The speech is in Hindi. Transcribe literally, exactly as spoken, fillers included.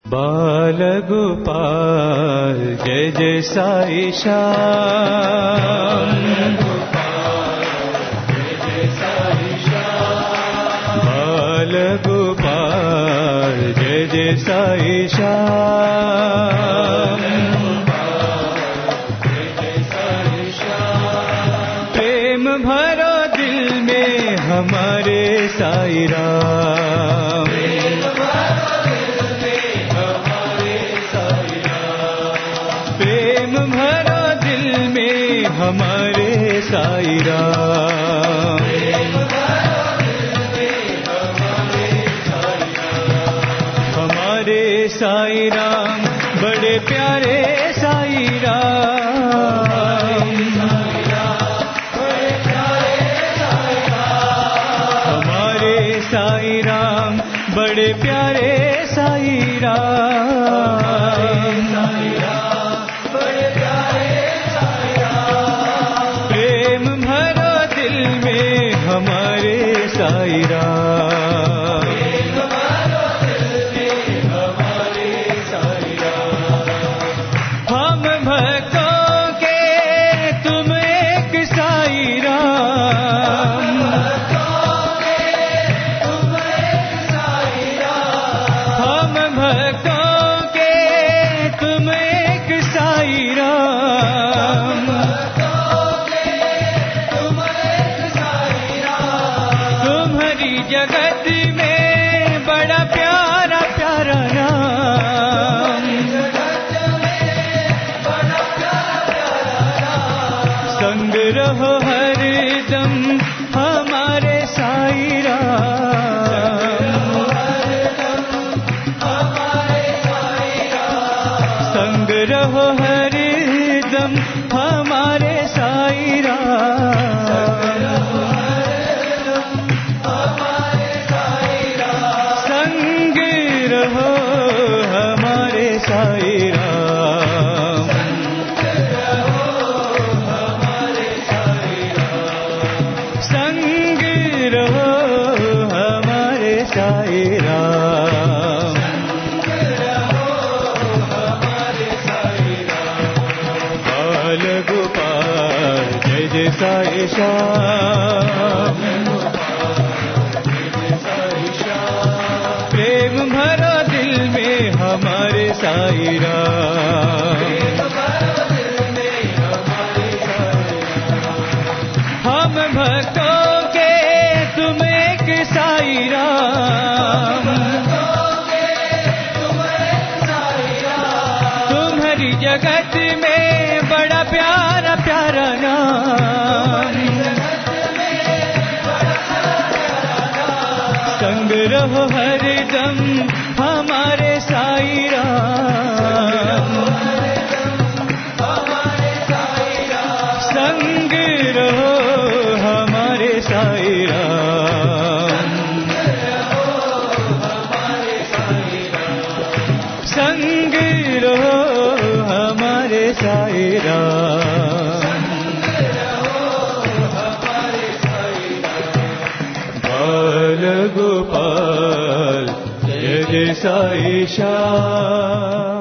बाल गोपाल जय जय साई श्याम, बाल गोपाल जय जय साई श्याम, प्रेम भरो दिल में हमारे साई राम, प्रेम भरो दिल में हमारे साई राम, हमारे साई राम बड़े प्यारे साई राम, हमारे साई राम बड़े प्यारे साई राम, प्रेम भरो दिल में हमारे साई राम, हम भक्तों के तुम एक साई राम, हम भक्तों के तुम एक साई राम, तुम्हारी जगत में बड़ा प्यारा प्यारा नाम, संग रहो हरदम हमारे साई राम, संग रहो हरदम हमारे साई राम, संग रहो हमारे साई राम, संग रहो हमारे साई राम, बाल गोपाल जय जय साई श्याम, प्रेम भरो दिल में हमारे साई राम, हम भक्तों के तुम एक साई राम, तुम्हारी जगत में बड़ा प्यारा प्यारा नाम, संग रहो हरदम हमारे साई राम, संग रहो हमारे साई राम, संग रहो हमारे साई राम, बाल गोपाल जय जय साई श्याम।